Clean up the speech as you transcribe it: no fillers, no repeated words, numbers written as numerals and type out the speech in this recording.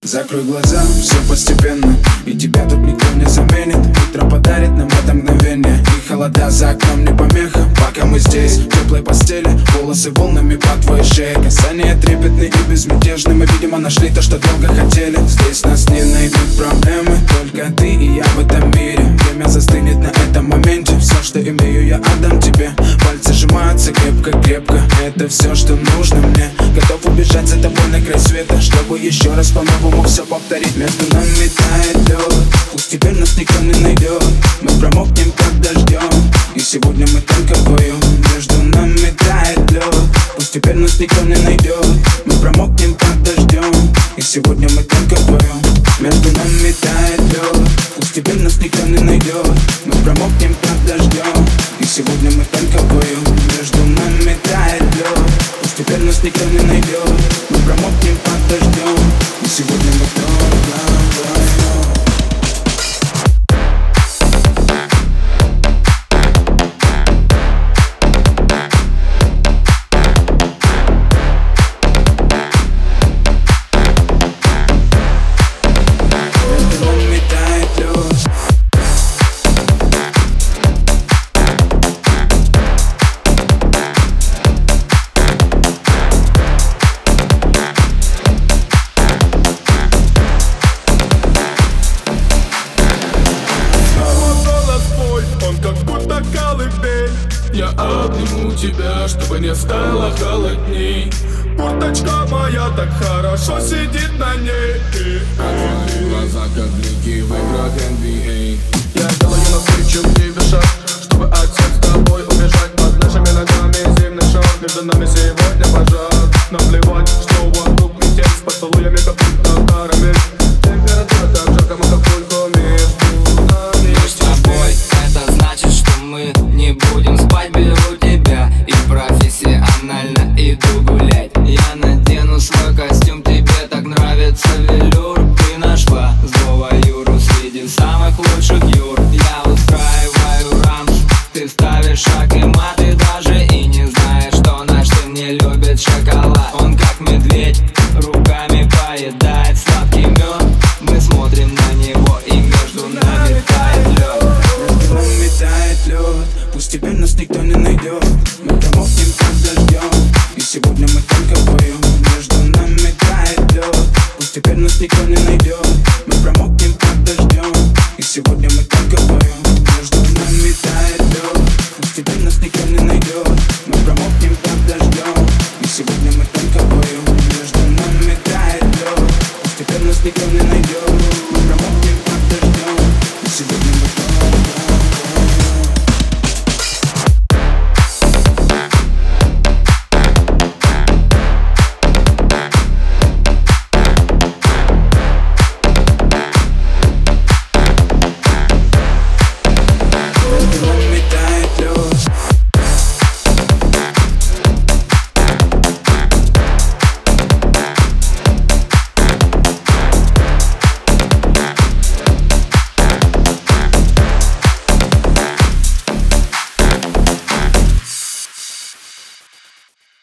Закрой глаза, все постепенно, и тебя тут никто не заменит. Утро подарит нам это мгновение, и холода за окном не помеха. Пока мы здесь, в теплой постели, волосы волнами по твоей шее. Касания трепетны и безмятежны, мы, видимо, нашли то, что долго хотели. Здесь нас не найдут проблемы, только ты и я в этом мире. Время застынет на этом моменте, все, что имею, я отдам тебе. Пальцы сжимаются крепко-крепко, это все, что нужно мне. Готов убежать за тобой на край света, чтобы еще раз по-новому все повторить. Между нами тает лед, пусть теперь нас никто не найдет. Мы промокнем под дождем, и сегодня мы только вдвоем. Между нами тает лед, пусть теперь нас никто не найдет. Мы промокнем под дождем, и сегодня мы только вдвоем. Между нами тает лед, пусть теперь нас никто не найдет. Мы промокнем под дождем, и сегодня мы только вдвоем. Между нами тает лед, пусть теперь нас никто не найдет. Мы промокнем под дождем, и сегодня мы только вдвоем. Я обниму тебя, чтобы не стало холодней. Курточка моя так хорошо сидит на ней. Твои глаза как блики в играх NBA. Я делаю навстречу тебе шаг, чтобы от всех с тобой убежать. Под нашими ногами зимний шаг, между нами сегодня пожар. Наплевать, что вокруг метель, с поцелуями как будто карамель. Температура так жарко, мы как только между нами. Мы с тобой, это значит, что мы не будем спать. Беру тебя и профессионально иду гулять. Я надену свой костюм, тебе так нравится велюр. Ты нашла злого Юру среди самых лучших Юр. Я устраиваю рамс, ты ставишь шаг и мат. Ты даже и не знаешь, что наш сын не любит шоколад. Он как медведь, руками поедает сладкий мед. Мы смотрим на него, и между нами тает лед. Между нами тает лед, пусть теперь нас никто не найдет. Мы промокнем под дождем, и сегодня мы только вдвоем. Между нами тает лед, пусть теперь нас никто не найдет. Мы промокнем под дождем, и сегодня мы только вдвоем. Между нами тает лед, пусть теперь нас никто не найдет. Мы промокнем под дождем, и сегодня мы только вдвоем. Между нами тает лед, пусть теперь нас никто не найдет.